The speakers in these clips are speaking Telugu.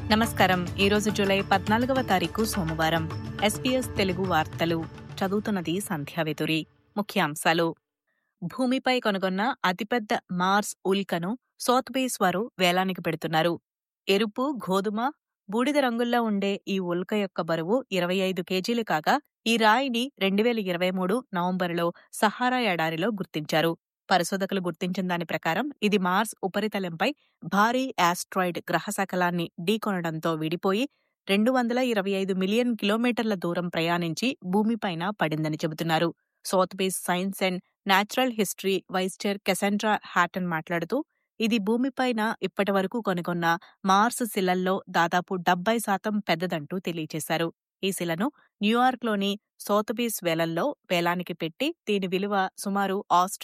నమస్కారం. ఈరోజు జూలై 14వ తారీఖు సోమవారం. SBS తెలుగు వార్తలు చదువుతున్నది సంధ్యావేతురి. ముఖ్యాంశాలు: భూమిపై కనుగొన్న అతిపెద్ద మార్స్ ఉల్కను సోత్బేస్ వారు వేలానికి పెడుతున్నారు. ఎరుపు, గోధుమ, బూడిద రంగుల్లో ఉండే ఈ ఉల్క యొక్క బరువు 25 కేజీలు కాగా, ఈ రాయిని 2023 నవంబరులో సహారా ఎడారిలో గుర్తించారు. పరిశోధకులు గుర్తించిన దాని ప్రకారం ఇది మార్స్ ఉపరితలంపై భారీ ఆస్ట్రాయిడ్ గ్రహశకలాన్ని ఢీకొనడంతో విడిపోయి 225 మిలియన్ కిలోమీటర్ల దూరం ప్రయాణించి భూమిపైన పడిందని చెబుతున్నారు. సౌత్బేస్ science and natural history vice chair Cassandra Hatton మాట్లాడుతూ, ఇది భూమిపైన ఇప్పటి వరకు కనుగొన్న మార్స్ శిలల్లో దాదాపు 70% పెద్దదంటూ తెలియజేశారు. ఈ శిలను న్యూయార్క్లోని సోతబీస్ వేలానికి పెట్టి దీని విలువ సుమారు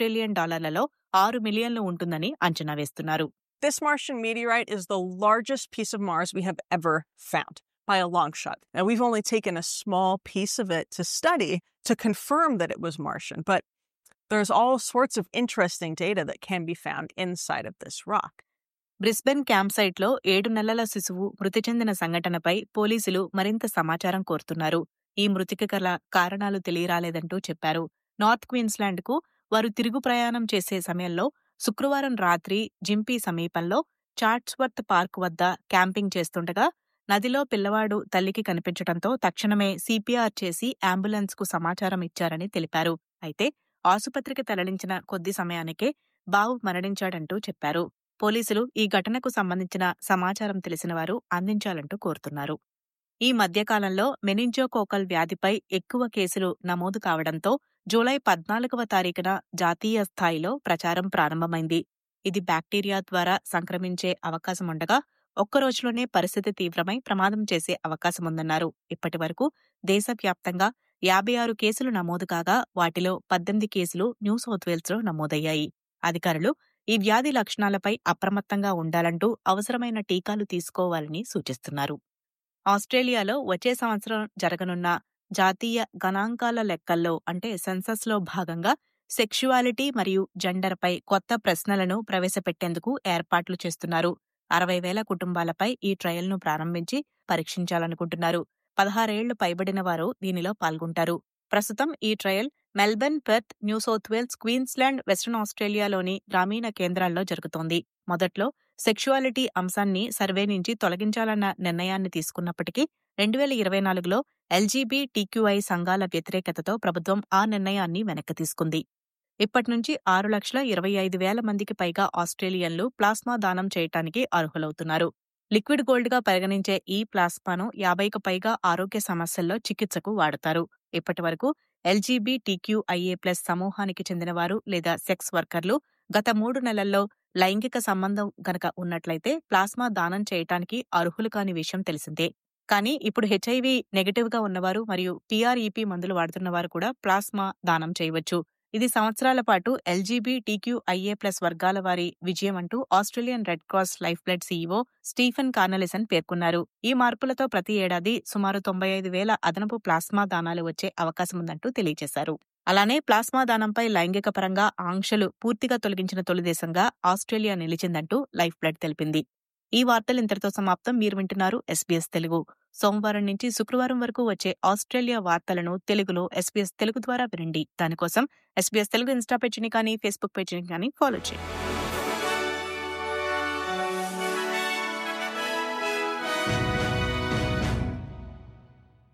$6 మిలియన్లు ఉంటుందని అంచనా వేస్తున్నారు. This Martian meteorite is the largest piece of Mars we have ever found, by a long shot. Now, we've only taken a small piece of it to study to confirm that it was Martian, but there's all sorts of interesting data that can be found inside of this rock. Brisbane camp సైట్లో 7 నెలల శిశువు మృతి చెందిన సంఘటనపై పోలీసులు మరింత సమాచారం కోరుతున్నారు. ఈ మృతికి గల కారణాలు తెలియరాలేదంటూ చెప్పారు. నార్త్ క్వీన్స్లాండ్కు వారు తిరుగు ప్రయాణం చేసే సమయంలో శుక్రవారం రాత్రి జింపీ సమీపంలో చాట్స్వర్త్ పార్క్ వద్ద క్యాంపింగ్ చేస్తుండగా నదిలో పిల్లవాడు తల్లికి కనిపించడంతో తక్షణమే CPR చేసి అంబులెన్స్కు సమాచారం ఇచ్చారని తెలిపారు. అయితే ఆసుపత్రికి తరలించిన కొద్ది సమయానికే బాబు మరణించాడంటూ చెప్పారు. పోలీసులు ఈ ఘటనకు సంబంధించిన సమాచారం తెలిసిన వారు అందించాలంటూ కోరుతున్నారు. ఈ మధ్యకాలంలో మెనింజోకోకల్ వ్యాధిపై ఎక్కువ కేసులు నమోదు కావడంతో జూలై 14వ తారీఖున జాతీయ స్థాయిలో ప్రచారం ప్రారంభమైంది. ఇది బ్యాక్టీరియా ద్వారా సంక్రమించే అవకాశముండగా ఒక్కరోజులోనే పరిస్థితి తీవ్రమై ప్రమాదం చేసే అవకాశముందన్నారు. ఇప్పటి వరకు దేశవ్యాప్తంగా 56 కేసులు నమోదు కాగా వాటిలో 18 కేసులు న్యూ సౌత్ వేల్స్లో నమోదయ్యాయి. అధికారులు ఈ వ్యాధి లక్షణాలపై అప్రమత్తంగా ఉండాలంటూ అవసరమైన టీకాలు తీసుకోవాలని సూచిస్తున్నారు. ఆస్ట్రేలియాలో వచ్చే సంవత్సరం జరగనున్న జాతీయ గణాంకాల లెక్కల్లో అంటే సెన్సస్లో భాగంగా సెక్షువాలిటీ మరియు జెండర్పై కొత్త ప్రశ్నలను ప్రవేశపెట్టేందుకు ఏర్పాట్లు చేస్తున్నారు. 60,000 కుటుంబాలపై ఈ ట్రయల్ను ప్రారంభించి పరీక్షించాలనుకుంటున్నారు. 16 ఏళ్లు పైబడిన వారు దీనిలో పాల్గొంటారు. ప్రస్తుతం ఈ trial Melbourne, Perth, New South Wales, Queensland, Western ఆస్ట్రేలియాలోని గ్రామీణ కేంద్రాల్లో జరుగుతోంది. మొదట్లో సెక్షువాలిటీ అంశాన్ని సర్వే నుంచి తొలగించాలన్న నిర్ణయాన్ని తీసుకున్నప్పటికీ 2024లో LGBTQI సంఘాల వ్యతిరేకతతో ప్రభుత్వం ఆ నిర్ణయాన్ని వెనక్కి తీసుకుంది. ఇప్పటి నుంచి 6,25,000 మందికి పైగా ఆస్ట్రేలియన్లు ప్లాస్మా దానం చేయటానికి అర్హులవుతున్నారు. లిక్విడ్ గోల్డ్గా పరిగణించే ఈ ప్లాస్మాను 50కు పైగా ఆరోగ్య సమస్యల్లో చికిత్సకు వాడతారు. ఇప్పటి వరకు LGBTQIA+ సమూహానికి చెందినవారు లేదా సెక్స్ వర్కర్లు గత 3 నెలల్లో లైంగిక సంబంధం గనక ఉన్నట్లయితే ప్లాస్మా దానం చేయటానికి అర్హులు కాని విషయం తెలిసిందే. కానీ ఇప్పుడు HIV నెగటివ్గా ఉన్నవారు మరియు PrEP మందులు వాడుతున్నవారు కూడా ప్లాస్మా దానం చేయవచ్చు. ఇది సంవత్సరాల పాటు LGBTQIA+ వర్గాల వారి విజయం అంటూ Australian Red Cross Lifeblood CEO Stephen Cornelissen పేర్కొన్నారు. ఈ మార్పులతో ప్రతి ఏడాది సుమారు 95,000 అదనపు ప్లాస్మా దానాలు వచ్చే అవకాశముందంటూ తెలియజేశారు. అలానే ప్లాస్మా దానంపై లైంగిక పరంగా ఆంక్షలు పూర్తిగా తొలగించిన తొలి దేశంగా ఆస్ట్రేలియా నిలిచిందంటూ లైఫ్ బ్లడ్ తెలిపింది. ఈ వార్తలు ఇంతటితో సమాప్తం. మీరు వింటున్నారు SBS తెలుగు. సోమవారం నుంచి శుక్రవారం వరకు వచ్చే ఆస్ట్రేలియా వార్తలను తెలుగులో SBS తెలుగు ద్వారా వినండి. దానికోసం SBS తెలుగు ఇన్స్టా పేజీని కానీ ఫేస్బుక్ పేజీని కానీ ఫాలో చేయండి.